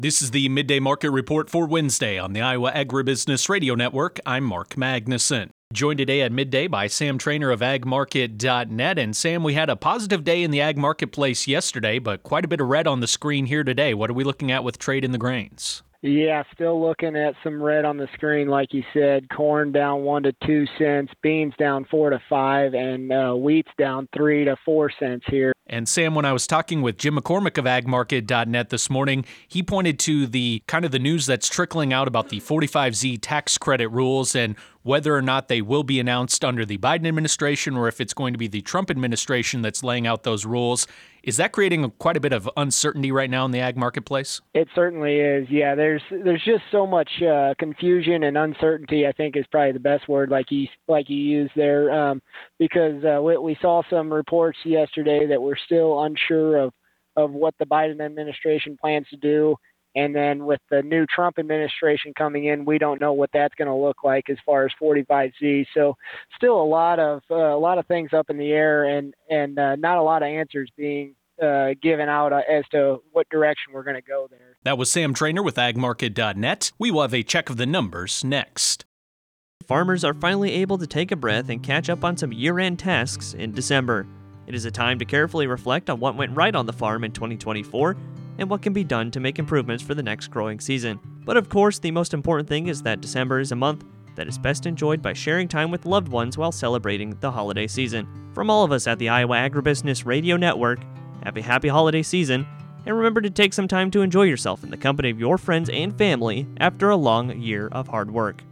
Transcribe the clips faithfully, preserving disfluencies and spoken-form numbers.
This is the Midday Market Report for Wednesday on the Iowa Agribusiness Radio Network. I'm Mark Magnuson. Joined today at midday by Sam Trainer of ag market dot net. And Sam, we had a positive day in the ag marketplace yesterday, but quite a bit of red on the screen here today. What are we looking at with trade in the grains? Yeah, still looking at some red on the screen, like you said. Corn down one to two cents, beans down four to five, and uh, wheat's down three to four cents here. And Sam, when I was talking with Jim McCormick of ag market dot net this morning, he pointed to the kind of the news that's trickling out about the forty-five Z tax credit rules and whether or not they will be announced under the Biden administration or if it's going to be the Trump administration that's laying out those rules. Is that creating quite a bit of uncertainty right now in the ag marketplace? It certainly is. Yeah, there's there's just so much uh, confusion and uncertainty, I think is probably the best word like you, like you used there, um, because uh, we, we saw some reports yesterday that we're still unsure of, of what the Biden administration plans to do. And then with the new Trump administration coming in, we don't know what that's going to look like as far as forty-five Z. So still a lot of uh, a lot of things up in the air, and and uh, not a lot of answers being uh, given out uh, as to what direction we're going to go there. That was Sam Trainer with ag market dot net. We will have a check of the numbers next. Farmers are finally able to take a breath and catch up on some year-end tasks in December. It is a time to carefully reflect on what went right on the farm in twenty twenty-four and what can be done to make improvements for the next growing season. But of course, the most important thing is that December is a month that is best enjoyed by sharing time with loved ones while celebrating the holiday season. From all of us at the Iowa Agribusiness Radio Network, have a happy holiday season, and remember to take some time to enjoy yourself in the company of your friends and family after a long year of hard work.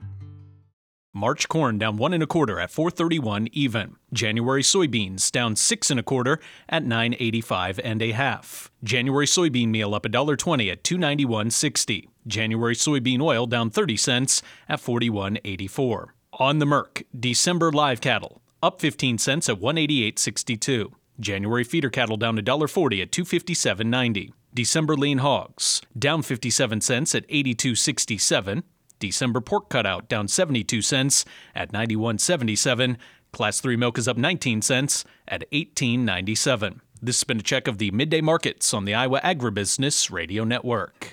March corn down one and a quarter at four thirty-one even. January soybeans down six and a quarter at nine eighty-five and a half. January soybean meal up a dollar twenty at two ninety-one sixty. January soybean oil down thirty cents at forty-one eighty-four. On the Merc, December live cattle up fifteen cents at one eighty-eight sixty-two. January feeder cattle down a dollar forty at two fifty-seven ninety. December lean hogs down fifty-seven cents at eighty-two sixty-seven. December pork cutout down seventy-two cents at ninety-one seventy-seven. Class three milk is up nineteen cents at eighteen ninety-seven. This has been a check of the midday markets on the Iowa Agribusiness Radio Network.